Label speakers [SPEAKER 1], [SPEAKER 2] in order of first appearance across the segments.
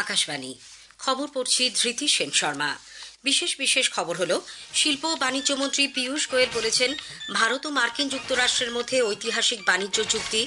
[SPEAKER 1] আকাশবাণী খবর পড়ছি ধৃতি সেন শর্মা। বিশেষ খবর হলো, শিল্প ও বাণিজ্য মন্ত্রী পীযূষ গোয়েল বলেছেন, ভারত ও মার্কিন যুক্তরাষ্ট্রের মধ্যে ঐতিহাসিক বাণিজ্য চুক্তি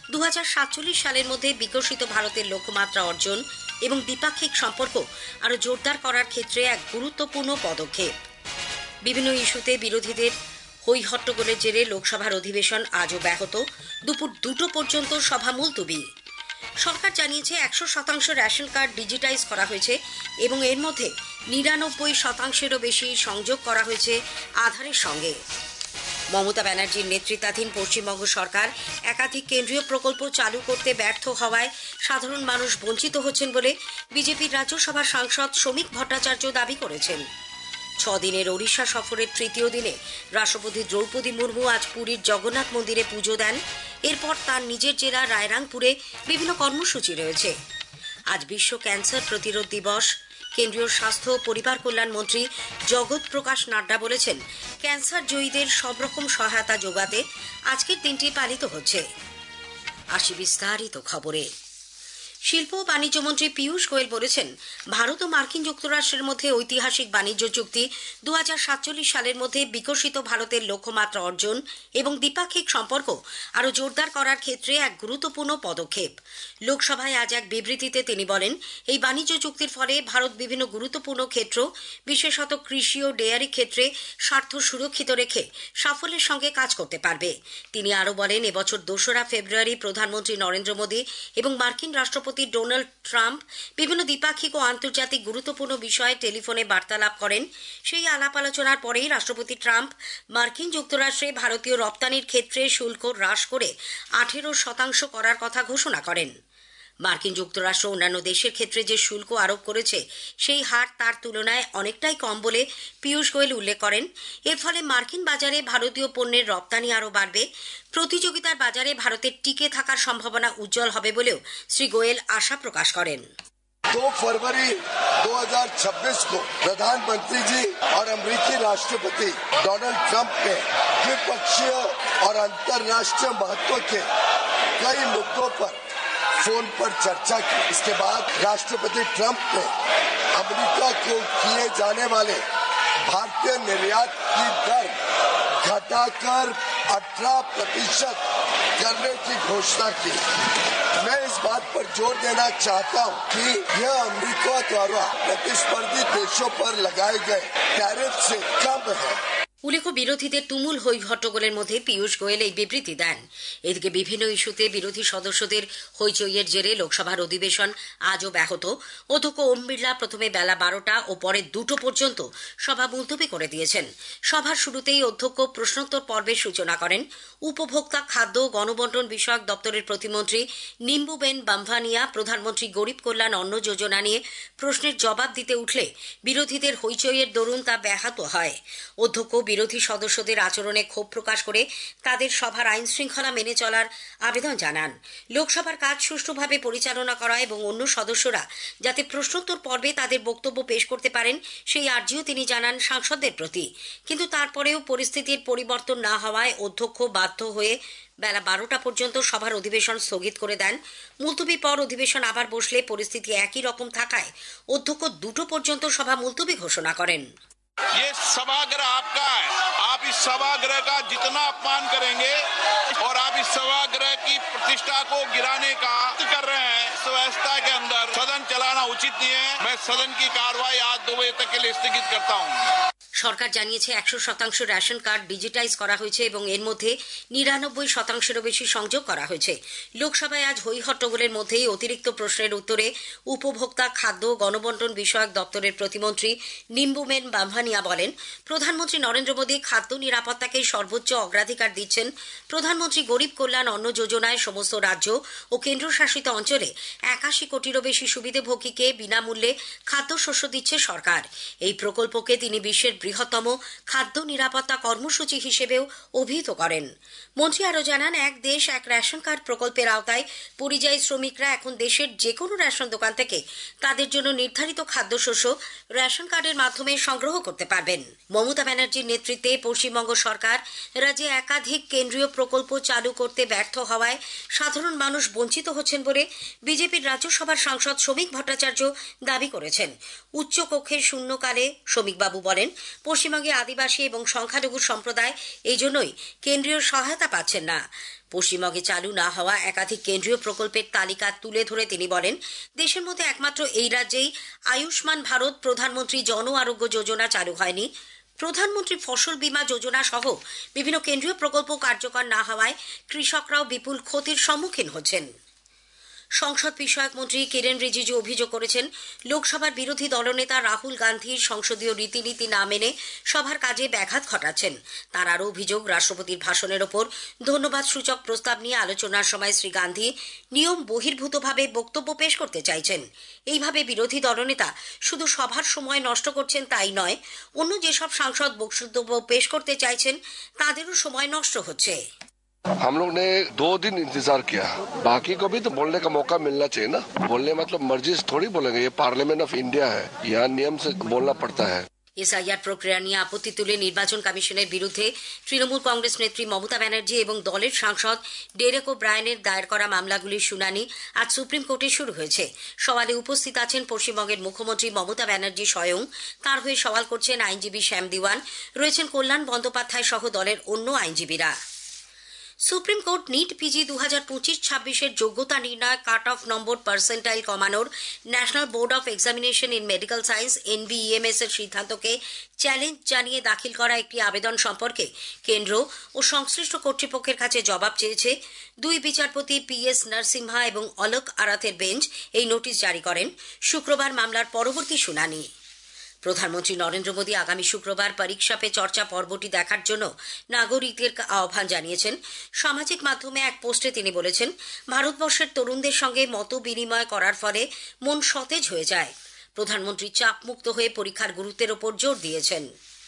[SPEAKER 1] 2047 সালের মধ্যে বিকশিত ভারতের লক্ষ্যমাত্রা অর্জন এবং দ্বিপাক্ষিক সম্পর্ক আরও জোরদার করার ক্ষেত্রে এক গুরুত্বপূর্ণ পদক্ষেপ। বিভিন্ন ইস্যুতে বিরোধীদের হই-হট্টগোলের জেরে লোকসভার অধিবেশন আজও ব্যাহত। দুপুর 2টো পর্যন্ত সভা মুলতবি। সরকার জানিয়েছে 100% রেশন কার্ড ডিজিটাইজ করা হয়েছে এবং এর মধ্যে 99%-এরও বেশি সংযোগ করা হয়েছে আধারের সঙ্গে। মমতা ব্যানার্জির নেতৃত্বাধীন পশ্চিমবঙ্গ সরকার একাধিক কেন্দ্রীয় প্রকল্প চালু করতে ব্যর্থ হওয়ায় সাধারণ মানুষ বঞ্চিত হচ্ছেন বলে বিজেপির রাজ্যসভার সাংসদ শ্রমিক ভট্টাচার্য দাবি করেছেন। 6 দিনের ওড়িশা সফরের তৃতীয় দিনে রাষ্ট্রপতি দ্রৌপদী মুর্মু আজ পুরীর জগন্নাথ মন্দিরে পুজো দেন। এরপর তার নিজের জেলা রায়রাংপুরে বিভিন্ন কর্মসূচি রয়েছে। আজ বিশ্ব ক্যান্সার প্রতিরোধ দিবস। কেন্দ্রীয় স্বাস্থ্য ও পরিবার কল্যাণ মন্ত্রী জগৎ প্রকাশ নাড্ডা বলেছেন, ক্যান্সার জয়ীদের সব রকম সহায়তা যোগাতে আজকের দিনটি পালিত হচ্ছে। আসি বিস্তারিত খবরে। শিল্প ও বাণিজ্য মন্ত্রী পীযূষ গোয়েল বলেছেন, ভারত ও মার্কিন যুক্তরাষ্ট্রের মধ্যে ঐতিহাসিক বাণিজ্য চুক্তি 2047 সালের মধ্যে বিকশিত ভারতের লক্ষ্যমাত্রা অর্জন এবং দ্বিপাক্ষিক সম্পর্ক আরও জোরদার করার ক্ষেত্রে এক গুরুত্বপূর্ণ পদক্ষেপ। লোকসভায় আজ এক বিবৃতিতে তিনি বলেন, এই বাণিজ্য চুক্তির ফলে ভারত বিভিন্ন গুরুত্বপূর্ণ ক্ষেত্র, বিশেষত কৃষি ও ডেয়ারি ক্ষেত্রে স্বার্থ সুরক্ষিত রেখে সাফল্যের সঙ্গে কাজ করতে পারবে। তিনি আরও বলেন, এবছর 2রা ফেব্রুয়ারি প্রধানমন্ত্রী নরেন্দ্র মোদী এবং মার্কিন রাষ্ট্রপতি ডোনাল্ড ট্রাম্প বিভিন্ন দ্বিপাক্ষিক ও আন্তর্জাতিক গুরুত্বপূর্ণ বিষয়ে টেলিফোনে বার্তালাপ করেন। সেই আলাপ আলোচনার পরেই রাষ্ট্রপতি ট্রাম্প মার্কিন যুক্তরাষ্ট্রে ভারতীয় রপ্তানির ক্ষেত্রে শুল্ক হ্রাস করে 18% করার কথা ঘোষণা করেন। মার্কিন যুক্তরাষ্ট্র অন্যান্য দেশের ক্ষেত্রে যে শুল্ক আরোপ করেছে সেই হার তার তুলনায় অনেকটাই কম বলে পীযূষ গোয়েল উল্লেখ করেন। এর ফলে মার্কিন বাজারে ভারতীয় পণ্যের রপ্তানি আরও বাড়বে। প্রতিযোগিতার বাজারে ভারতের টিকে থাকার সম্ভাবনা উজ্জ্বল হবে বলেও শ্রী গোয়েল আশা প্রকাশ করেন।
[SPEAKER 2] 2 फरवरी 2026 को प्रधानमंत्री जी और अमेरिकी राष्ट्रपति डोनाल्ड ट्रंप ने द्विपक्षीय और अंतर्राष्ट्रीय महत्व के कई मुद्दों पर फोन पर चर्चा की। इसके बाद राष्ट्रपति ट्रंप ने अमेरिका को किए जाने वाले भारतीय निर्यात की दर घटाकर 18% करने की घोषणा की। मैं इस बात पर जोर देना चाहता हूं कि यह अमेरिका द्वारा प्रतिस्पर्धी देशों पर लगाए गए टैरिफ से कम है।
[SPEAKER 1] উল্লেখ্য, বিরোধীদের তুমুল হই-হট্টগোলের মধ্যে পীযূষ গোয়েল এই বিবৃতি দেন। এদিকে বিভিন্ন ইস্যুতে বিরোধী সদস্যদের হইচইয়ের জেরে লোকসভার অধিবেশন আজও ব্যাহত। অধ্যক্ষ ওম বিড়লা প্রথমে বেলা 12টা ও পরে 2টো পর্যন্ত সভা মুলতবি করে দিয়েছেন। সভার শুরুতেই অধ্যক্ষ প্রশ্নোত্তর পর্বের সূচনা করেন। উপভোক্তা, খাদ্য ও গণবন্টন বিষয়ক দপ্তরের প্রতিমন্ত্রী নিম্বুবেন বামভানিয়া প্রধানমন্ত্রী গরিব কল্যাণ অন্ন যোজনা নিয়ে প্রশ্নের জবাব দিতে উঠলে বিরোধীদের হইচইয়ের দরুন তা ব্যাহত হয়। অধ্যক্ষ বিরোধী সদস্যদের আচরণে ক্ষোভ প্রকাশ করে তাদের সভার আইন শৃঙ্খলা মেনে চলার আবেদন জানান। লোকসভার কাজ সুষ্ঠুভাবে পরিচালনা করা এবং অন্য সদস্যরা যাতে প্রশ্নোত্তর পর্বে তাদের বক্তব্য পেশ করতে পারেন সেই আর্জিও তিনি জানান সাংসদদের প্রতি। কিন্তু তারপরেও পরিস্থিতির পরিবর্তন না হওয়ায় অধ্যক্ষ বাধ্য হয়ে বেলা 12টা পর্যন্ত সভার অধিবেশন স্থগিত করে দেন। মুলতবির পর অধিবেশন আবার বসলে পরিস্থিতি একই রকম থাকায় অধ্যক্ষ 2টো পর্যন্ত সভা মুলতবি ঘোষণা করেন।
[SPEAKER 3] ये सभागृह आपका है, आप इस सभागृह का जितना अपमान करेंगे और आप इस सभागृह की प्रतिष्ठा को गिराने का कर रहे हैं, इस व्यवस्था के अंदर सदन चलाना उचित नहीं है। मैं सदन की कार्रवाई आज 2 बजे तक के लिए स्थगित करता हूँ।
[SPEAKER 1] সরকার জানিয়েছে 100% রেশন কার্ড ডিজিটাইজ করা হয়েছে এবং এর মধ্যে 99%-এরও বেশি সংযোগ করা হয়েছে। লোকসভায় আজ হই-হট্টগোলের মধ্যেই অতিরিক্ত প্রশ্নের উত্তরে উপভোক্তা, খাদ্য ও গণবন্টন বিষয়ক দপ্তরের প্রতিমন্ত্রী নিম্বুবেন বামভানিয়া বলেন, প্রধানমন্ত্রী নরেন্দ্র মোদী খাদ্য নিরাপত্তাকে সর্বোচ্চ অগ্রাধিকার দিচ্ছেন। প্রধানমন্ত্রী গরিব কল্যাণ অন্ন যোজনায় সমস্ত রাজ্য ও কেন্দ্রশাসিত অঞ্চলে 81 কোটিরও বেশি সুবিধাভোগীকে বিনামূল্যে খাদ্যশস্য দিচ্ছে সরকার। এই প্রকল্পকে তিনি বিশ্বের বৃহত্তম খাদ্য নিরাপত্তা কর্মসূচি হিসেবেও অভিহিত করেন। মন্ত্রী আরও জানান, এক দেশ এক রেশন কার্ড প্রকল্পের আওতায় পরিযায়ী শ্রমিকরা এখন দেশের যে কোনো রেশন দোকান থেকে তাদের জন্য নির্ধারিত খাদ্যশস্য রেশন কার্ডের মাধ্যমে সংগ্রহ করতে পারবেন। মমতা ব্যানার্জির নেতৃত্বে পশ্চিমবঙ্গ সরকার রাজ্যে একাধিক কেন্দ্রীয় প্রকল্প চালু করতে ব্যর্থ হওয়ায় সাধারণ মানুষ বঞ্চিত হচ্ছেন বলে বিজেপির রাজ্যসভার সাংসদ শ্রমিক ভট্টাচার্য দাবি করেছেন। উচ্চ কক্ষের শূন্যকালে শ্রমিকবাবু বলেন, পশ্চিমবঙ্গে আদিবাসী এবং সংখ্যালঘু সম্প্রদায় এই জন্যই কেন্দ্রীয় সহায়তা পাচ্ছেন না। পশ্চিমবঙ্গে চালু না হওয়া একাধিক কেন্দ্রীয় প্রকল্পের তালিকা তুলে ধরে তিনি বলেন, দেশের মধ্যে একমাত্র এই রাজ্যেই আয়ুষ্মান ভারত, প্রধানমন্ত্রী জন আরোগ্য যোজনা চালু হয়নি। প্রধানমন্ত্রী ফসল বীমা যোজনা সহ বিভিন্ন কেন্দ্রীয় প্রকল্প কার্যকর না হওয়ায় কৃষকরাও বিপুল ক্ষতির সম্মুখীন হচ্ছেন। সংসদ বিষয়ক মন্ত্রী কিরেন রিজিজু অভিযোগ করেছেন, লোকসভার বিরোধী দলনেতা রাহুল গান্ধীর সংসদীয় রীতিনীতি না মেনে সভার কাজে ব্যাঘাত ঘটাচ্ছেন। তার আরও অভিযোগ, রাষ্ট্রপতির ভাষণের ওপর ধন্যবাদ সূচক প্রস্তাব নিয়ে আলোচনার সময় শ্রী গান্ধী নিয়ম বহির্ভূতভাবে বক্তব্য পেশ করতে চাইছেন। এইভাবে বিরোধী দলনেতা শুধু সভার সময় নষ্ট করছেন তাই নয়, অন্য যেসব সাংসদ বক্তব্য পেশ করতে চাইছেন তাদেরও সময় নষ্ট হচ্ছে।
[SPEAKER 4] हम लोग ने 2 दिन इंतजार किया, बाकी को भी तो बोलने का मौका मिलना चाहिए ना। बोलने मतलब मर्जी से थोड़ी बोलेंगे, ये पार्लियामेंट ऑफ इंडिया है, यहाँ नियम से बोलना पड़ता है।
[SPEAKER 1] এসআইআর প্রক্রিয়া নিয়ে আপত্তি তুলে নির্বাচন কমিশনের বিরুদ্ধে তৃণমূল কংগ্রেস নেত্রী মমতা ব্যানার্জি এবং দলের সাংসদ ডেরেক ওব্রায়েনের দায়ের করা মামলাগুলির শুনানি আজ সুপ্রিম কোর্টে শুরু হয়েছে। সওয়ালে উপস্থিত আছেন পশ্চিমবঙ্গের মুখ্যমন্ত্রী মমতা ব্যানার্জি স্বয়ং, তার হয়ে সওয়াল করছেন আইনজীবী শ্যাম দিওয়ান, রয়েছেন কল্যাণ বন্দ্যোপাধ্যায় সহ দলের অন্য আইনজীবীরা। সুপ্রিম কোর্ট নিট পিজি 2025-26 যোগ্যতা নির্ণয় কাট অফ নম্বর পার্সেন্টাইল কমানোর National Board of Examination in Medical Science NBEMS এর সিদ্ধান্তকে চ্যালেঞ্জ জানিয়ে দাখিল করা একটি আবেদন সম্পর্কে কেন্দ্র ও সংশ্লিষ্ট কর্তৃপক্ষের কাছে জবাব চেয়েছে। 2 বিচারপতি PS নরসিমহা এবং অলোক আরাথের বেঞ্চ এই নোটিশ জারি করেন। শুক্রবার মামলার পরবর্তী শুনানি। প্রধানমন্ত্রী নরেন্দ্র মোদী আগামী শুক্রবার পরীক্ষা পে চর্চা পর্বটি দেখার জন্য নাগরিকদের আহ্বান জানিয়েছেন। সামাজিক মাধ্যমে এক পোস্টে তিনি বলেছেন, ভারতবর্ষের তরুণদের সঙ্গে মত বিনিময় করার ফলে মন সতেজ হয়ে যায়। প্রধানমন্ত্রী চাপমুক্ত হয়ে পরীক্ষার গুরুত্বের ওপর জোর দিয়েছেন।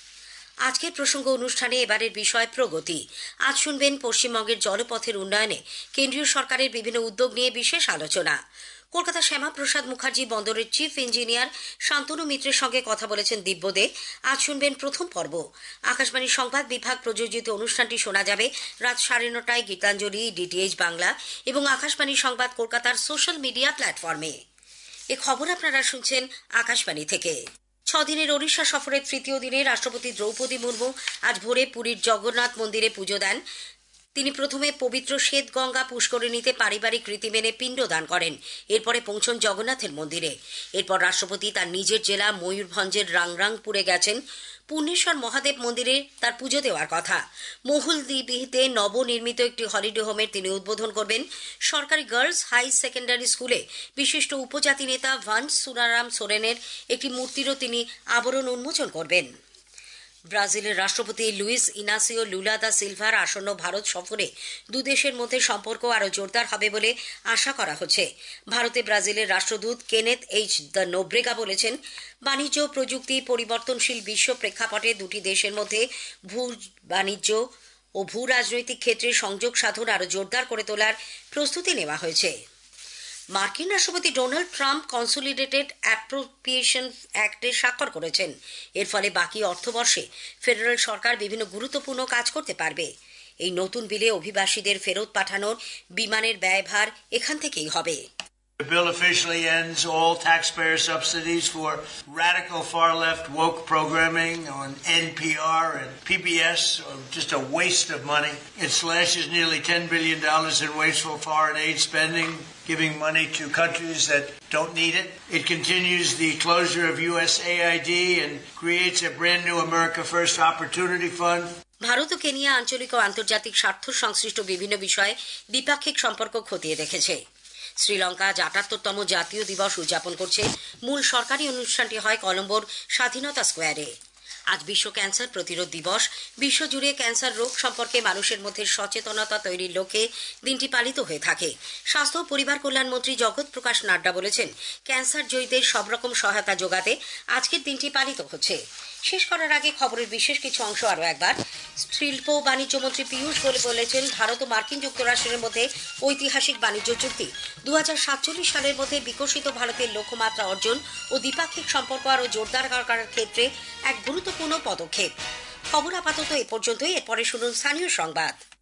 [SPEAKER 1] আজকের প্রসঙ্গ অনুষ্ঠানে এবারের বিষয় প্রগতি। আজ শুনবেন পশ্চিমবঙ্গের জলপথের উন্নয়নে কেন্দ্রীয় সরকারের বিভিন্ন উদ্যোগ নিয়ে বিশেষ আলোচনা। কলকাতা শ্যামাপ্রসাদ মুখার্জি বন্দরের চিফ ইঞ্জিনিয়ার শান্তনু মিত্রের সঙ্গে কথা বলেছেন দিব্য দে। আজ শুনবেন প্রথম পর্ব। আকাশবাণী সংবাদ বিভাগ প্রযোজিত অনুষ্ঠানটি শোনা যাবে রাত 9:30টায় গীতাঞ্জলি, DTH বাংলা এবং আকাশবাণী সংবাদ কলকাতার সোশ্যাল মিডিয়া প্ল্যাটফর্মে। এ খবর আপনারা শুনছেন আকাশবাণী থেকে। 6 দিনের ওড়িশা সফরের তৃতীয় দিনে রাষ্ট্রপতি দ্রৌপদী মুর্মু আজ ভোরে পুরীর জগন্নাথ মন্দিরে পুজো দেন। তিনি প্রথমে পবিত্র শ্বেতগঙ্গা পুষ্করিণীতে পারিবারিক রীতি মেনে পিণ্ডদান করেন। এরপরে পৌঁছন জগন্নাথের মন্দিরে। এরপর রাষ্ট্রপতি তার নিজের জেলা ময়ূরভঞ্জের রাংরাংপুরে গেছেন। পূর্ণেশ্বর মহাদেব মন্দিরে তার পুজো দেওয়ার কথা। মহুলদিবিতে নবনির্মিত একটি হলিডে হোমের তিনি উদ্বোধন করবেন। সরকারি গার্লস হাই সেকেন্ডারি স্কুলে বিশিষ্ট উপজাতি নেতা ভান্স সুনারাম সোরেনের একটি মূর্তিরও তিনি আবরণ উন্মোচন করবেন। ব্রাজিলের রাষ্ট্রপতি লুইস ইনাসিও লুলা দা সিলভার আসন্ন ভারত সফরে দুদেশের মধ্যে সম্পর্ক আরও জোরদার হবে বলে আশা করা হচ্ছে। ভারতে ব্রাজিলের রাষ্ট্রদূত কেনেথ H. দ্য নোব্রেগা বলেছেন, বাণিজ্য, প্রযুক্তি, পরিবর্তনশীল বিশ্ব প্রেক্ষাপটে দুটি দেশের মধ্যে ভূ বাণিজ্য ও ভূ রাজনৈতিক ক্ষেত্রে সংযোগ সাধন আরও জোরদার করে তোলার প্রস্তুতি নেওয়া হয়েছে। মার্কিন রাষ্ট্রপতি ডোনাল্ড ট্রাম্প কনসোলিডেটেড অ্যাপ্রোপ্রিয়েশন অ্যাক্টে স্বাক্ষর করেছেন। এর ফলে বাকি অর্থবর্ষে ফেডারেল সরকার বিভিন্ন গুরুত্বপূর্ণ কাজ করতে পারবে। এই নতুন বিলে অভিবাসীদের ফেরত পাঠানোর বিমানের ব্যয়ভার এখান থেকেই হবে।
[SPEAKER 5] The bill officially ends all taxpayer subsidies for radical far-left woke programming on NPR and PBS, just a waste of money. It slashes nearly $10 billion in wasteful foreign aid spending, giving money to countries that don't need it. It continues the closure of USAID and creates a brand new America First Opportunity Fund.
[SPEAKER 1] Bharat ও Kenya আঞ্চলিক ও আন্তর্জাতিক স্বার্থ সংশ্লিষ্ট বিভিন্ন বিষয়ে দ্বিপাক্ষিক সম্পর্ক খতিয়ে দেখেছে। শ্রীলঙ্কা আজ ৭৮তম জাতীয় দিবস উদযাপন করছে। মূল সরকারি অনুষ্ঠানটি হয় কলম্বোর স্বাধীনতা স্কোয়ারে। আজ বিশ্ব ক্যান্সার প্রতিরোধ দিবস। বিশ্বজুড়ে ক্যান্সার রোগ সম্পর্কে মানুষের মধ্যে সচেতনতা তৈরির লক্ষ্যে দিনটি পালিত হয়ে থাকে। স্বাস্থ্য ও পরিবার কল্যাণ মন্ত্রী জগৎ প্রকাশ নাড্ডা বলেছেন, ক্যান্সার জয়ীদের সব রকম সহায়তা যোগাতে আজকের দিনটি পালিত হচ্ছে। শেষ করার আগে খবরের বিশেষ কিছু অংশ আরও একবার। শিল্প ও বাণিজ্য মন্ত্রী পীযূষ গোয়েল বলেছেন, ভারত ও মার্কিন যুক্তরাষ্ট্রের মধ্যে ঐতিহাসিক বাণিজ্য চুক্তি 2047 সালের মধ্যে বিকশিত ভারতের লক্ষ্যমাত্রা অর্জন ও দ্বিপাক্ষিক সম্পর্ক আরও জোরদার করার ক্ষেত্রে এক গুরুত্বপূর্ণ পদক্ষেপ। খবর আপাতত এ পর্যন্তই। এরপরে শুনুন স্থানীয় সংবাদ।